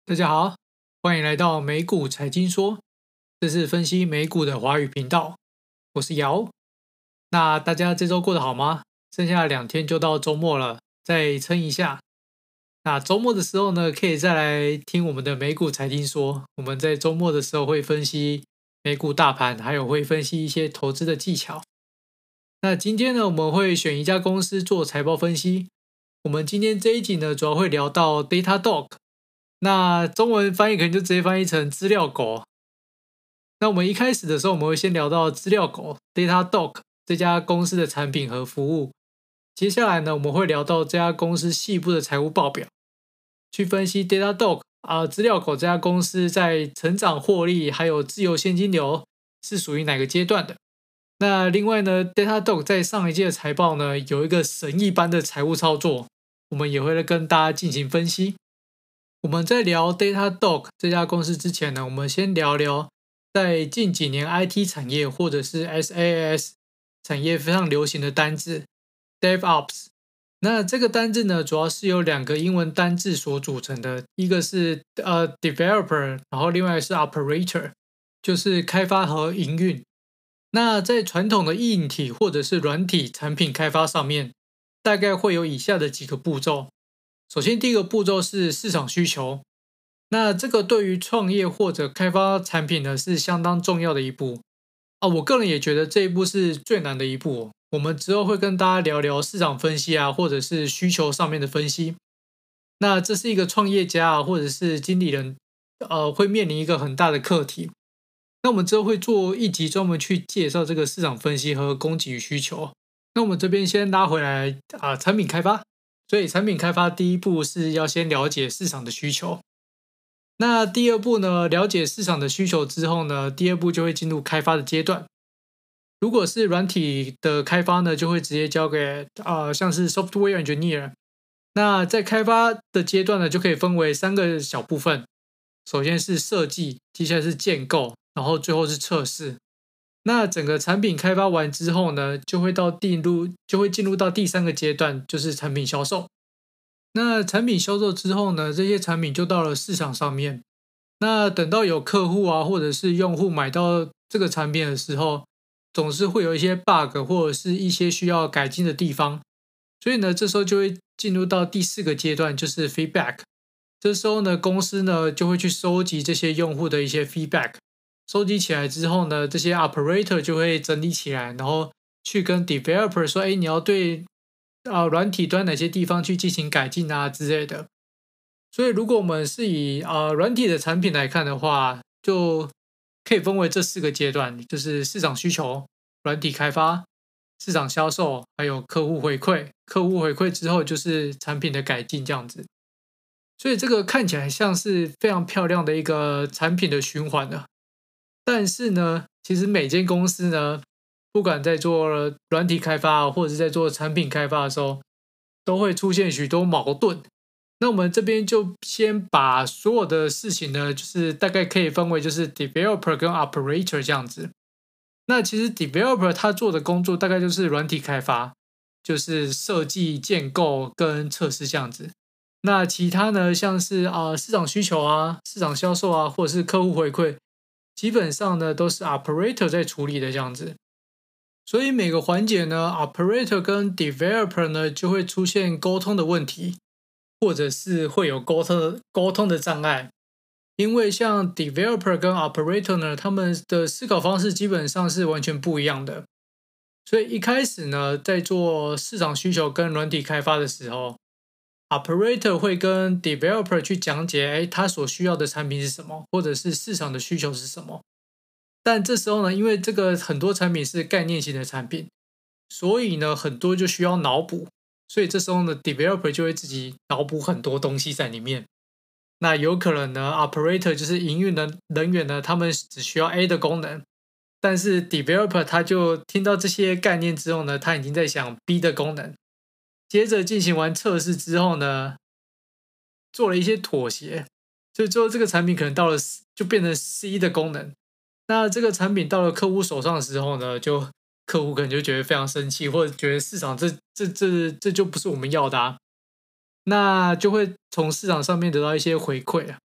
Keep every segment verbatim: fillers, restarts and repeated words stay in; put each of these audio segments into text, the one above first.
大家好，欢迎来到美股财经说，这是分析美股的华语频道，我是瑶。那大家这周过得好吗？剩下两天就到周末了，再撑一下。那周末的时候呢，可以再来听我们的美股财经说。我们在周末的时候会分析美股大盘，还有会分析一些投资的技巧。那今天呢，我们会选一家公司做财报分析。我们今天这一集呢，主要会聊到 Datadog。那中文翻译可能就直接翻译成资料狗。那我们一开始的时候，我们会先聊到资料狗 Datadog 这家公司的产品和服务。接下来呢，我们会聊到这家公司细部的财务报表，去分析 Datadog 啊、呃、资料狗这家公司在成长、获利还有自由现金流是属于哪个阶段的。那另外呢 ，Datadog 在上一届的财报呢有一个神一般的财务操作，我们也会跟大家进行分析。我们在聊 Datadog 这家公司之前呢，我们先聊聊在近几年 I T 产业或者是 S A S 产业非常流行的单字 DevOps。那这个单字呢，主要是由两个英文单字所组成的，一个是呃 Developer， 然后另外是 Operator， 就是开发和营运。那在传统的硬体或者是软体产品开发上面，大概会有以下的几个步骤。首先，第一个步骤是市场需求。那这个对于创业或者开发产品呢，是相当重要的一步啊。我个人也觉得这一步是最难的一步。我们之后会跟大家聊聊市场分析啊，或者是需求上面的分析。那这是一个创业家啊，或者是经理人，呃，会面临一个很大的课题。那我们之后会做一集专门去介绍这个市场分析和供给与需求。那我们这边先拉回来啊、呃，产品开发。所以产品开发第一步是要先了解市场的需求。那第二步呢，了解市场的需求之后呢，第二步就会进入开发的阶段。如果是软体的开发呢，就会直接交给呃像是 software engineer。那在开发的阶段呢，就可以分为三个小部分。首先是设计，接下来是建构，然后最后是测试。那整个产品开发完之后呢，就会到进入就会进入到第三个阶段，就是产品销售。那产品销售之后呢，这些产品就到了市场上面。那等到有客户啊，或者是用户买到这个产品的时候，总是会有一些 bug 或者是一些需要改进的地方。所以呢，这时候就会进入到第四个阶段，就是 feedback。这时候呢，公司呢就会去收集这些用户的一些 feedback。收集起来之后呢，这些 operator 就会整理起来，然后去跟 developer 说，哎，你要对啊、呃、软体端哪些地方去进行改进啊之类的。所以如果我们是以啊、呃、软体的产品来看的话，就可以分为这四个阶段，就是市场需求、软体开发、市场销售，还有客户回馈。客户回馈之后就是产品的改进这样子。所以这个看起来像是非常漂亮的一个产品的循环了。但是呢，其实每间公司呢，不管在做软体开发或者是在做产品开发的时候，都会出现许多矛盾。那我们这边就先把所有的事情呢，就是大概可以分为就是 developer 跟 operator 这样子。那其实 developer 他做的工作大概就是软体开发，就是设计、建构跟测试这样子。那其他呢，像是啊、呃、市场需求啊、市场销售啊，或者是客户回馈。基本上呢都是 operator 在处理的这样子，所以每个环节呢 operator 跟 developer 呢就会出现沟通的问题，或者是会有沟通的沟通的障碍。因为像 developer 跟 operator 呢，他们的思考方式基本上是完全不一样的。所以一开始呢，在做市场需求跟软体开发的时候， operator 会跟 developer 去讲解，哎，他所需要的产品是什么，或者是市场的需求是什么。但这时候呢，因为这个很多产品是概念型的产品，所以呢，很多就需要脑补。所以这时候呢 ，developer 就会自己脑补很多东西在里面。那有可能呢 ，operator 就是营运的人员呢，他们只需要 A 的功能，但是 developer 他就听到这些概念之后呢，他已经在想 B 的功能。接着进行完测试之后呢，做了一些妥协，所以最后这个产品可能到了就变成 C 的功能。那这个产品到了客户手上的时候呢，就客户可能就觉得非常生气，或者觉得市场这这这这就不是我们要的啊，那就会从市场上面得到一些回馈啊。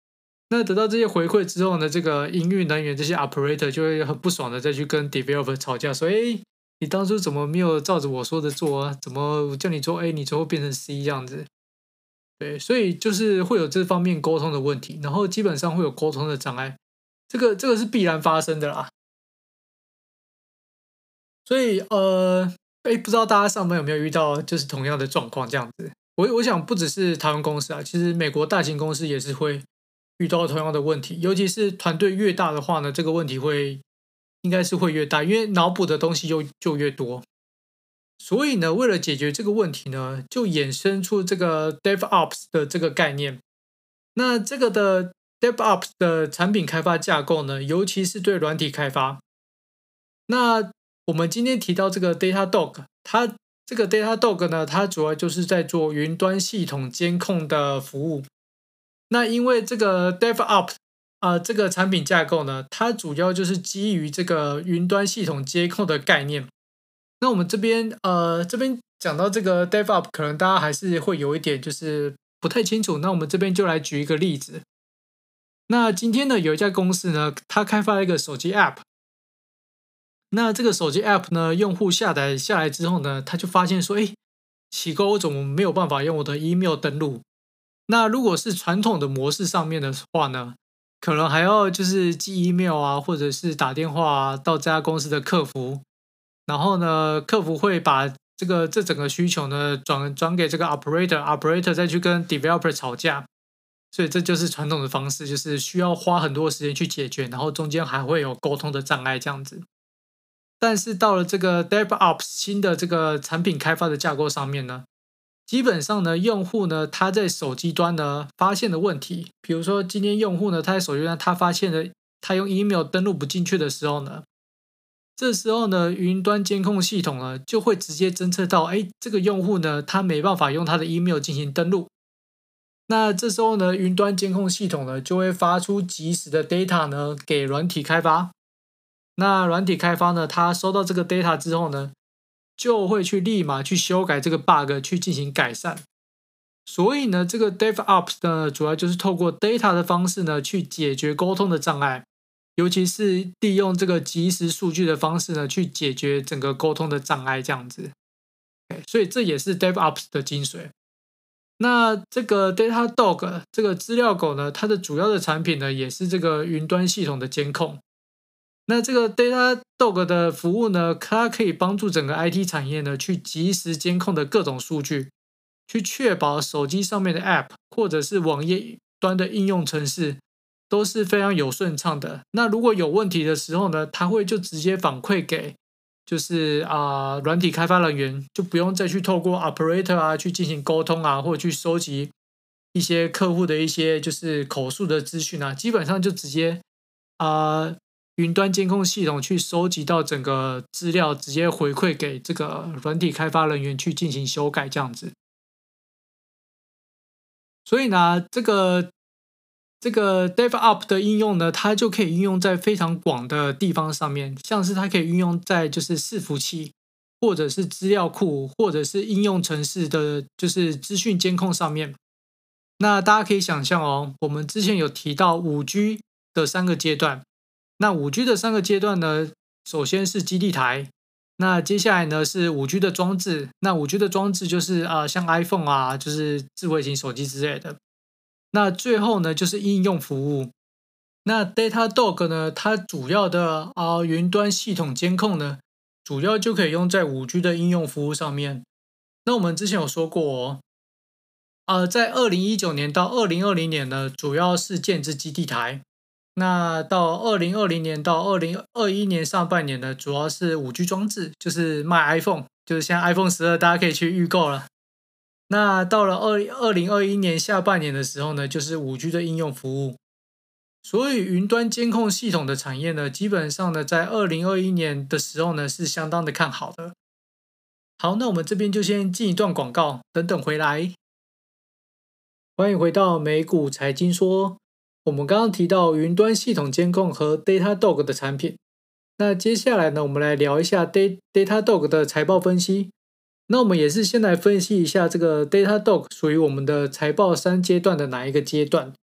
那得到这些回馈之后呢，这个营运人员这些 operator 就会很不爽的再去跟 developer 吵架，说：“哎，你当初怎么没有照着我说的做啊？怎么叫你做 A，你最后变成 C 这样子？”对，所以就是会有这方面沟通的问题，然后基本上会有沟通的障碍，这个这个是必然发生的啦。所以呃，哎，不知道大家上班有没有遇到就是同样的状况这样子？我我想不只是台湾公司啊，其实美国大型公司也是会遇到同样的问题，尤其是团队越大的话呢，这个问题会应该是会越大，因为脑补的东西就就越多。所以呢，为了解决这个问题呢，就衍生出这个 DevOps 的这个概念。那这个的 DevOps 的产品开发架构呢，尤其是对软体开发。那我们今天提到这个 Datadog，它这个 Datadog 呢，它主要就是在做云端系统监控的服务。那因为这个 DevOps 啊、呃，这个产品架构呢，它主要就是基于这个云端系统监控的概念。那我们这边呃这边讲到这个 DevOps，可能大家还是会有一点就是不太清楚。那我们这边就来举一个例子。那今天呢，有一家公司呢，它开发了一个手机 App。那这个手机 App 呢，用户下载下来之后呢，他就发现说，哎，奇怪，我怎么没有办法用我的 email 登录？那如果是传统的模式上面的话呢，可能还要就是寄 email 啊，或者是打电话啊到这家公司的客服，然后呢，客服会把这个这整个需求呢转转给这个 operator，operator 再去跟 developer 吵架，所以这就是传统的方式，就是需要花很多时间去解决，然后中间还会有沟通的障碍这样子。但是到了这个 DevOps 新的这个产品开发的架构上面呢，基本上呢，用户呢他在手机端呢发现的问题，比如说今天用户呢他在手机端他发现了他用 email 登录不进去的时候呢，这时候呢云端监控系统呢就会直接侦测到，哎，这个用户呢他没办法用他的 email 进行登录，那这时候呢云端监控系统呢就会发出即时的 data 呢给软体开发。那软体开发呢，它收到这个 data 之后呢，就会去立马去修改这个 bug，去进行改善。所以呢，这个 DevOps 呢，主要就是透过 data 的方式呢，去解决沟通的障碍，尤其是利用这个即时数据的方式呢，去解决整个沟通的障碍，这样子。所以这也是 DevOps 的精髓。那这个 Datadog 这个资料狗呢，它的主要的产品呢，也是这个云端系统的监控。那这个 Datadog 的服务呢，它可以帮助整个 I T 产业呢，去及时监控的各种数据，去确保手机上面的 App 或者是网页端的应用程式都是非常有顺畅的。那如果有问题的时候呢，它会就直接反馈给就是啊、呃、软体开发人员，就不用再去透过 operator 啊去进行沟通啊，或者去收集一些客户的一些就是口述的资讯啊，基本上就直接啊。呃云端监控系统去收集到整个资料，直接回馈给这个软体开发人员去进行修改，这样子。所以呢，这个这个 DevOps 的应用呢，它就可以运用在非常广的地方上面，像是它可以运用在就是伺服器，或者是资料库，或者是应用程式的，就是资讯监控上面。那大家可以想象哦，我们之前有提到五 G 的三个阶段。那五 G 的三个阶段呢，首先是基地台，那接下来呢是五 G 的装置，那五 G 的装置就是啊、呃、像 iPhone 啊，就是智慧型手机之类的。那最后呢就是应用服务。那 Datadog 呢，它主要的啊、呃、云端系统监控呢，主要就可以用在五 G 的应用服务上面。那我们之前有说过哦，呃，在二零一九年到二零二零年呢，主要是建制基地台。那到二零二零年到二零二一年上半年呢，主要是五 G 装置，就是卖 iPhone，就是现在 iPhone 十二大家可以去预购了。那到了二二零二一年下半年的时候呢，就是五 G 的应用服务。所以云端监控系统的产业呢，基本上呢，在二零二一年的时候呢，是相当的看好的。好，那我们这边就先进一段广告，等等回来。欢迎回到美股财经说。我们刚刚提到云端系统监控和 Datadog 的产品，那接下来呢，我们来聊一下 Datadog 的财报分析。那我们也是先来分析一下这个 Datadog 属于我们的财报三阶段的哪一个阶段。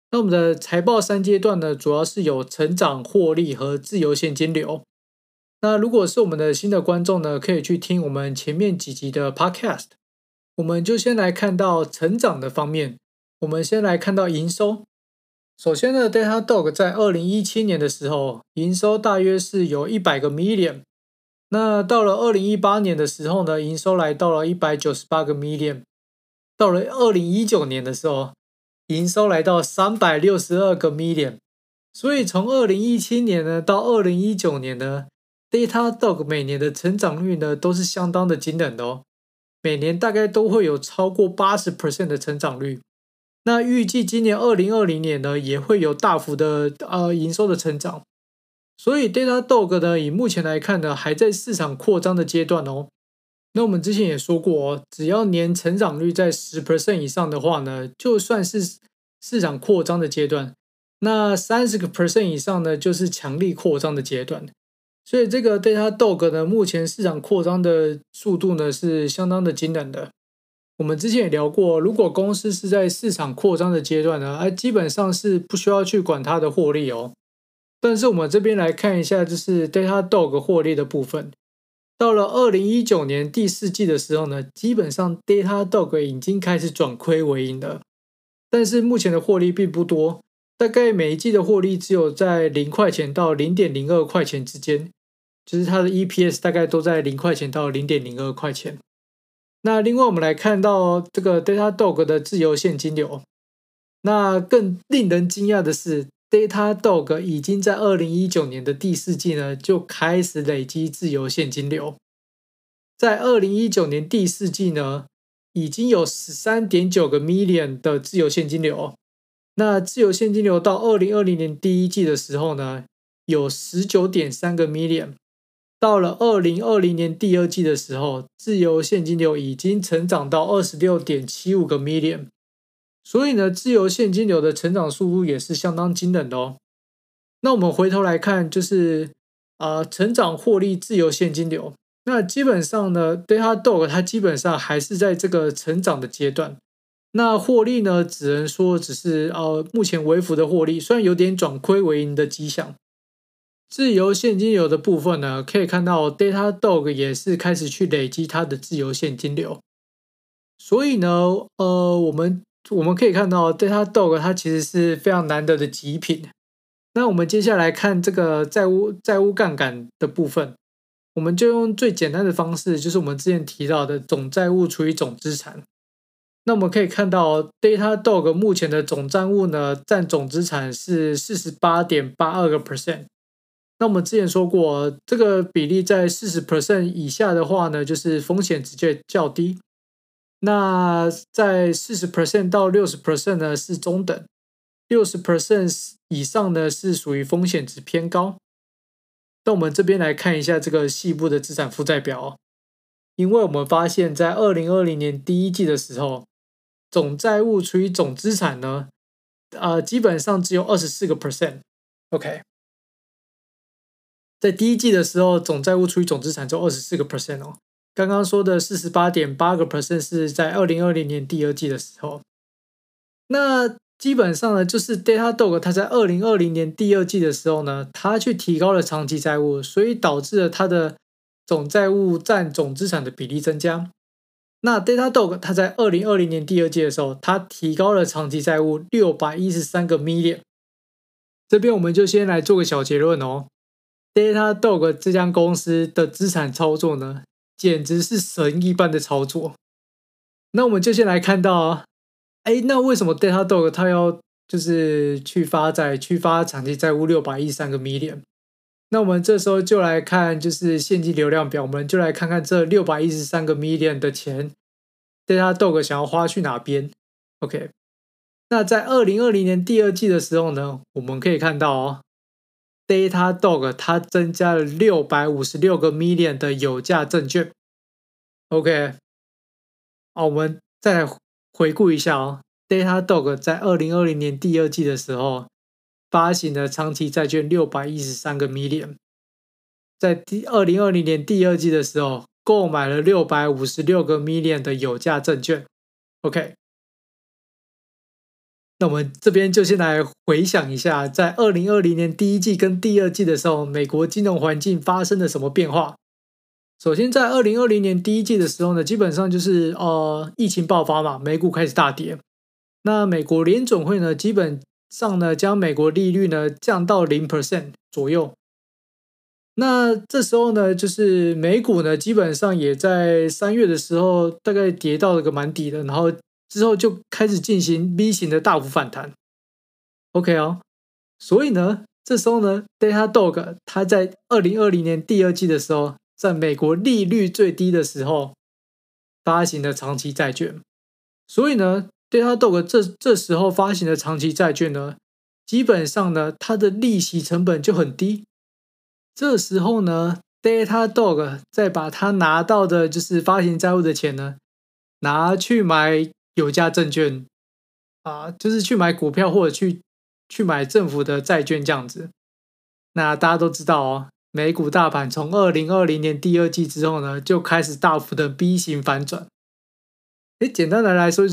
那我们的财报三阶段呢，主要是有成长、获利和自由现金流。那如果是我们的新的观众呢，可以去听我们前面几集的 Podcast。我们就先来看到成长的方面，我们先来看到营收。首先呢 ，Datadog 在二零一七年的时候，营收大约是有一百个 million。那到了二零一八年的时候呢，营收来到了一百九十八个 million。到了二零一九年的时候，营收来到三百六十二个 million。所以从二零一七年呢到二零一九年呢 ，Datadog 每年的成长率呢都是相当的惊人的哦。每年大概都会有超过 百分之八十 的成长率。那预计今年二零二零年呢，也会有大幅的呃营收的成长。所以 Datadog 呢，以目前来看呢，还在市场扩张的阶段哦。那我们之前也说过哦，只要年成长率在 百分之十 以上的话呢，就算是市场扩张的阶段。那 百分之三十 以上呢，就是强力扩张的阶段。所以这个 Datadog 呢，目前市场扩张的速度呢是相当的惊人的。我们之前也聊过，如果公司是在市场扩张的阶段呢，哎，基本上是不需要去管它的获利哦。但是我们这边来看一下，就是 Datadog 获利的部分。到了二零一九年第四季的时候呢，基本上 Datadog 已经开始转亏为盈了。但是目前的获利并不多，大概每一季的获利只有在零块钱到零点零二块钱之间。就是它的 E P S 大概都在零块钱到零点零二块钱。那另外我们来看到这个 Datadog 的自由现金流。那更令人惊讶的是 Datadog 已经在二零一九年的第四季呢就开始累积自由现金流。在二零一九年第四季呢已经有 十三点九个 million 的自由现金流。那自由现金流到二零二零年第一季的时候呢有 十九点三个 million。到了二零二零年第二季的时候，自由现金流已经成长到 二十六点七五个 million。所以呢，自由现金流的成长速度也是相当惊人的哦。那我们回头来看，就是呃，成长获利自由现金流。那基本上呢 ，Datadog 它基本上还是在这个成长的阶段。那获利呢，只能说只是呃目前微幅的获利，虽然有点转亏为盈的迹象。自由现金流的部分呢，可以看到 Datadog 也是开始去累积它的自由现金流。所以呢，呃，我们我们可以看到 Datadog 它其实是非常难得的极品。那我们接下来看这个债务债务杠杆的部分，我们就用最简单的方式，就是我们之前提到的总债务除以总资产。那我们可以看到 Datadog 目前的总债务呢，占总资产是 四十八点八二个 percent。那我们之前说过，这个比例在 百分之四十 以下的话呢，就是风险直接较低。那在 百分之四十 到 百分之六十 呢是中等， 百分之六十 以上呢是属于风险值偏高。那我们这边来看一下这个细部的资产负债表哦。因为我们发现在二零二零年第一季的时候，总债务除以总资产呢，呃，基本上只有 百分之二十四 OK。在第一季的时候，总债务除以总资产只有 百分之二十四 哦。刚刚说的 四十八点八个 percent 是在二零二零年第二季的时候。那基本上呢，就是 Datadog 它在二零二零年第二季的时候呢，它去提高了长期债务，所以导致了它的总债务占总资产的比例增加。那 Datadog 它在二零二零年第二季的时候，它提高了长期债务六百一十三个 million。这边我们就先来做个小结论哦。Datadog 这家公司的资产操作呢，简直是神一般的操作。那我们就先来看到啊，哎，那为什么 Datadog 它要就是去发债、去发长期债务六百一十三个 million？ 那我们这时候就来看就是现金流量表，我们就来看看这六百一十三个 million 的钱 ，Datadog 想要花去哪边 ？OK， 那在二零二零年第二季的时候呢，我们可以看到哦。Datadog 它增加了六百五十六个 million 的有价证券。OK， 好，我们再来回顾一下哦。Datadog 在二零二零年第二季的时候发行了长期债券六百一十三个 million， 在第二零二零年第二季的时候购买了六百五十六个 million 的有价证券。OK， 那我们这边就先来回想一下，在二零二零年第一季跟第二季的时候，美国金融环境发生了什么变化？首先，在二零二零年第一季的时候呢，基本上就是呃疫情爆发嘛，美股开始大跌。那美国联总会呢，基本上呢将美国利率呢降到零 percent 左右。那这时候呢，就是美股呢基本上也在三月的时候大概跌到了个蛮底的，然后之后就开始进行 V 型的大幅反弹。OK 哦，所以呢，这时候呢 ，Datadog 它在二零二零年第二季的时候，在美国利率最低的时候发行的长期债券。所以呢 ，Datadog 这这时候发行的长期债券呢，基本上呢，它的利息成本就很低。这时候呢 ，Datadog 再把它拿到的就是发行债务的钱呢，拿去买有价证券啊，就是去买股票或者去去买政府的债券这样子。那大家都知道哦，美股大盘从二零二零年第二季之后呢，就开始大幅的 V 型反转。诶，简单的来说就是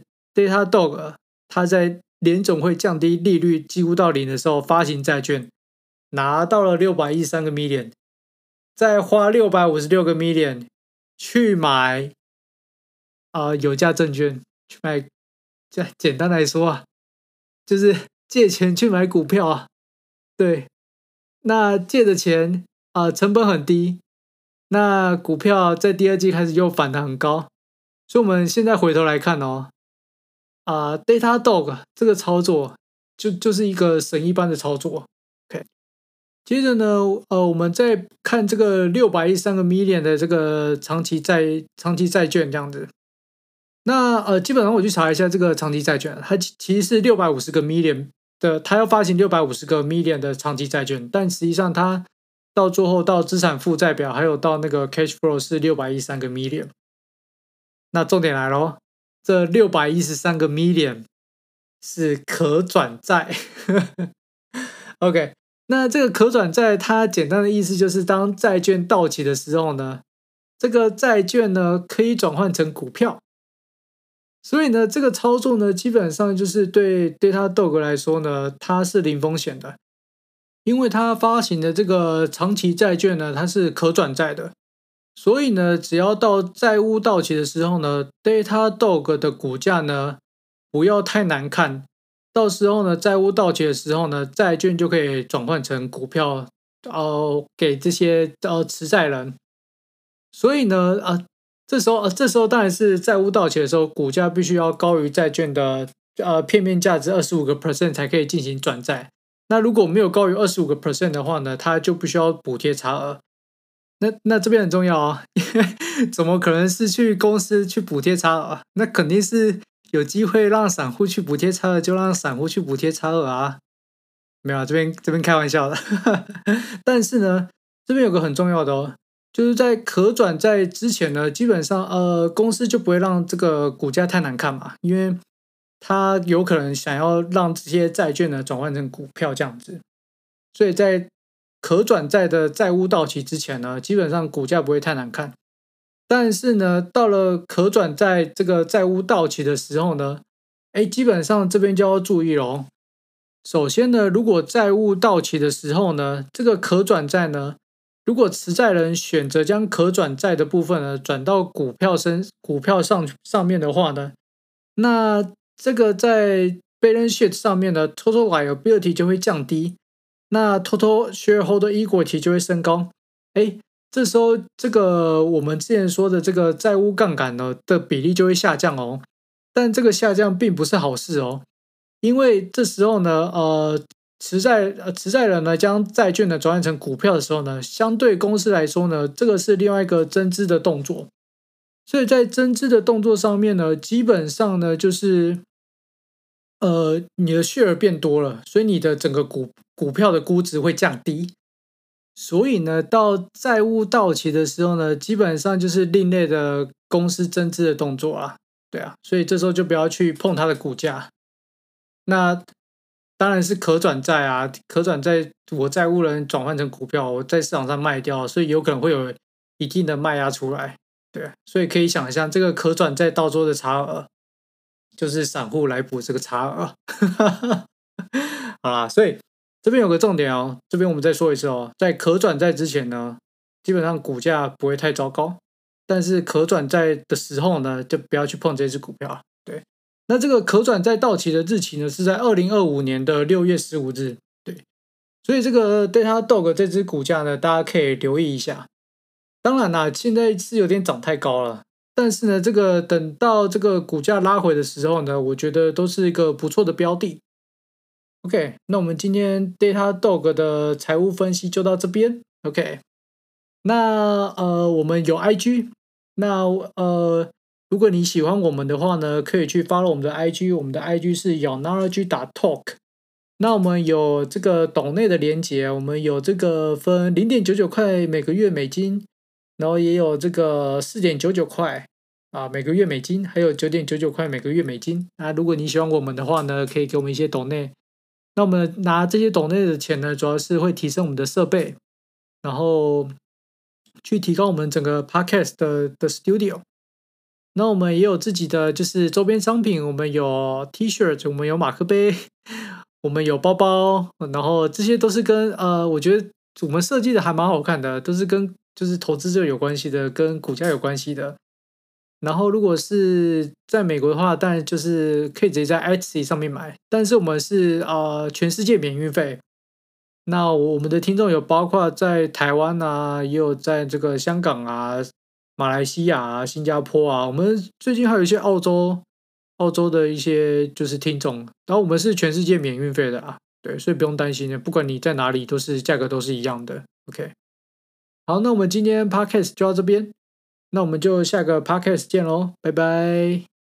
Datadog 它在联总会降低利率几乎到零的时候发行债券。拿到了六百一十三个 million， 再花六百五十六个 million 去买啊、呃、有价证券，去买，简简单来说啊，就是借钱去买股票啊。对，那借的钱啊、呃、成本很低，那股票在第二季开始又反弹很高，所以我们现在回头来看哦，啊、呃、Datadog 这个操作就就是一个神一般的操作。OK。接着呢，呃，我们再看这个六百一十三个 million 的这个长期债长期债券这样子。那呃，基本上我去查一下这个长期债券，它其实是六百五十个 million 的，它要发行六百五十个 million 的长期债券，但实际上它到最后到资产负债表还有到那个 cash flow 是六百一十三个 million。那重点来咯，这六百一十三个 million 是可转债。OK。那这个可转债，它简单的意思就是，当债券到期的时候呢，这个债券呢可以转换成股票。所以呢，这个操作呢，基本上就是对对它Datadog来说呢，它是零风险的，因为它发行的这个长期债券呢，它是可转债的。所以呢，只要到债务到期的时候呢 ，Datadog 的股价呢不要太难看。到时候呢，债务到期的时候呢，债券就可以转换成股票，呃，给这些呃持债人。所以呢，啊、呃，这时候呃，这时候当然是债务到期的时候，股价必须要高于债券的呃片面价值二十五个 percent 才可以进行转债。那如果没有高于二十五个 percent 的话呢，它就必须要补贴差额。那那这边很重要啊、哦，因为怎么可能是去公司去补贴差额？那肯定是。有机会让散户去补贴差额，就让散户去补贴差额啊！没有啊，这边这边开玩笑的。但是呢，这边有个很重要的哦，就是在可转债之前呢，基本上呃公司就不会让这个股价太难看嘛，因为它有可能想要让这些债券呢转换成股票这样子，所以在可转债的债务到期之前呢，基本上股价不会太难看。但是呢，到了可转债这个债务到期的时候呢，哎，基本上这边就要注意咯。首先呢，如果债务到期的时候呢，这个可转债呢，如果持债人选择将可转债的部分呢转到股票身股票上上面的话呢，那这个在 balance sheet 上面的 total liability 就会降低，那 total shareholder equity 就会升高。哎。这时候，这个我们之前说的这个债务杠杆呢的比例就会下降哦，但这个下降并不是好事哦，因为这时候呢，呃，持债呃持债人呢将债券呢转换成股票的时候呢，相对公司来说呢，这个是另外一个增资的动作，所以在增资的动作上面呢，基本上呢就是呃你的 share 变多了，所以你的整个股股票的估值会降低。所以呢，到债务到期的时候呢，基本上就是另类的公司增资的动作啊，对啊，所以这时候就不要去碰它的股价。那当然是可转债啊，可转债我债务人转换成股票，我在市场上卖掉，所以有可能会有一定的卖压出来，对啊，所以可以想象这个可转债到时候的差额就是散户来补这个差额。好啦，所以这边有个重点哦，这边我们再说一次哦，在可转债之前呢，基本上股价不会太糟糕，但是可转债的时候呢，就不要去碰这只股票。对，那这个可转债到期的日期呢，是在二零二五年的六月十五日。对，所以这个 Datadog 这只股价呢，大家可以留意一下。当然啦，现在是有点涨太高了，但是呢，这个等到这个股价拉回的时候呢，我觉得都是一个不错的标的。OK，那我们今天 Datadog 的财务分析就到这边。OK，那呃，我们有 I G， 那呃，如果你喜欢我们的话呢，可以去 follow 我们的 I G， 我们的 I G 是 yourknowledge.talk。那我们有这个抖内的连结，我们有这个分零点九九块每个月美金，然后也有这个四点九九块啊每个月美金，还有九点九九块每个月美金。那如果你喜欢我们的话呢，可以给我们一些抖内。那我们拿这些抖内的钱呢，主要是会提升我们的设备，然后去提高我们整个 podcast 的的 studio。那我们也有自己的就是周边商品，我们有 T 恤，我们有马克杯，我们有包包，然后这些都是跟呃，我觉得我们设计的还蛮好看的，都是跟就是投资者有关系的，跟股价有关系的。然后如果是在美国的话，当然就是可以直接在 Etsy 上面买，但是我们是呃全世界免运费。那我们的听众有包括在台湾啊，也有在这个香港啊、马来西亚啊、新加坡啊，我们最近还有一些澳洲、澳洲的一些就是听众，然后我们是全世界免运费的啊，对，所以不用担心的，不管你在哪里，都是价格都是一样的。OK，好，那我们今天 Podcast 就到这边。那我们就下个 podcast 见喽，拜拜。